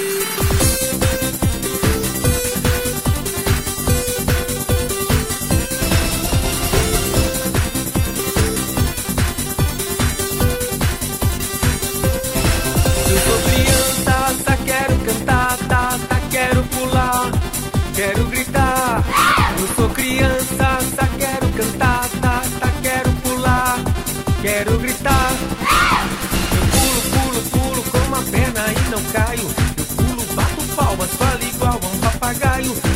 Eu sou criança, só quero cantar, quero pular, quero gritar. Eu sou criança, só quero cantar, quero pular, quero gritar. Eu pulo com uma perna e não caio. Eu pulo, bato palmas, falo igual a um papagaio.